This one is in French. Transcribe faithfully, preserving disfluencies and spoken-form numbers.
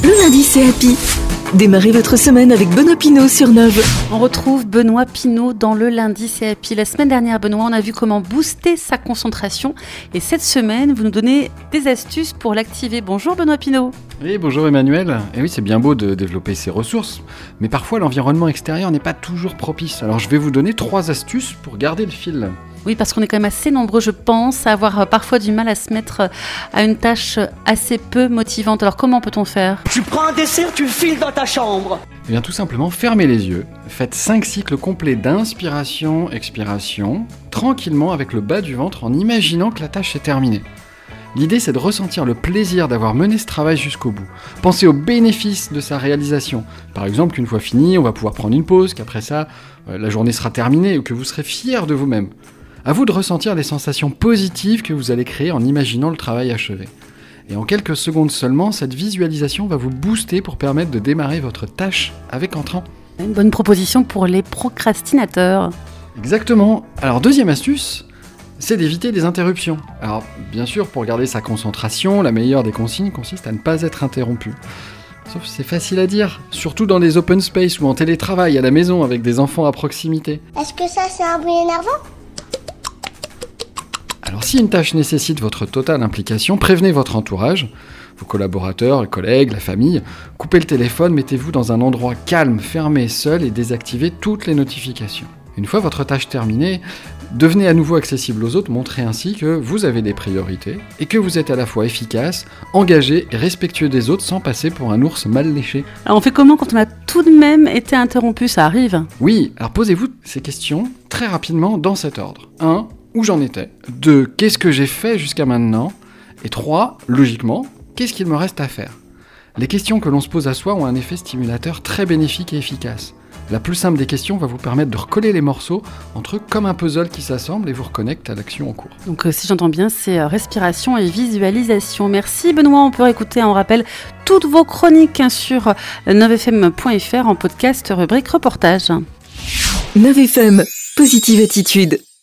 Le lundi, c'est Happy. Démarrez votre semaine avec Benoît Pinault sur Nove. On retrouve Benoît Pinault dans le lundi, c'est Happy. La semaine dernière, Benoît, on a vu comment booster sa concentration. Et cette semaine, vous nous donnez des astuces pour l'activer. Bonjour Benoît Pinault. Oui, bonjour Emmanuel. Et oui, c'est bien beau de développer ses ressources, mais parfois l'environnement extérieur n'est pas toujours propice. Alors je vais vous donner trois astuces pour garder le fil. Oui, parce qu'on est quand même assez nombreux, je pense, à avoir parfois du mal à se mettre à une tâche assez peu motivante. Alors comment peut-on faire ? Tu prends un dessert, tu le files dans ta chambre. Eh bien tout simplement, fermez les yeux, faites cinq cycles complets d'inspiration, expiration, tranquillement avec le bas du ventre en imaginant que la tâche est terminée. L'idée, c'est de ressentir le plaisir d'avoir mené ce travail jusqu'au bout. Pensez aux bénéfices de sa réalisation. Par exemple, qu'une fois fini, on va pouvoir prendre une pause, qu'après ça, euh, la journée sera terminée ou que vous serez fier de vous-même. À vous de ressentir les sensations positives que vous allez créer en imaginant le travail achevé. Et en quelques secondes seulement, cette visualisation va vous booster pour permettre de démarrer votre tâche avec entrain. Une bonne proposition pour les procrastinateurs. Exactement. Alors, deuxième astuce, c'est d'éviter les interruptions. Alors, bien sûr, pour garder sa concentration, la meilleure des consignes consiste à ne pas être interrompu. Sauf que c'est facile à dire, surtout dans les open space ou en télétravail à la maison avec des enfants à proximité. Est-ce que ça, c'est un bruit énervant ? Alors si une tâche nécessite votre totale implication, prévenez votre entourage, vos collaborateurs, les collègues, la famille. Coupez le téléphone, mettez-vous dans un endroit calme, fermé, seul et désactivez toutes les notifications. Une fois votre tâche terminée, devenez à nouveau accessible aux autres, montrez ainsi que vous avez des priorités et que vous êtes à la fois efficace, engagé et respectueux des autres sans passer pour un ours mal léché. Alors on fait comment quand on a tout de même été interrompu ? Ça arrive ? Oui, alors posez-vous ces questions très rapidement dans cet ordre. un. Où j'en étais ? deux. Qu'est-ce que j'ai fait jusqu'à maintenant ? Et trois. Logiquement, qu'est-ce qu'il me reste à faire ? Les questions que l'on se pose à soi ont un effet stimulateur très bénéfique et efficace. La plus simple des questions va vous permettre de recoller les morceaux entre eux comme un puzzle qui s'assemble et vous reconnecte à l'action en cours. Donc euh, si j'entends bien, c'est euh, respiration et visualisation. Merci Benoît, on peut réécouter, on rappelle, toutes vos chroniques hein, sur neuf f m point f r en podcast rubrique reportage. Nove F M, positive attitude.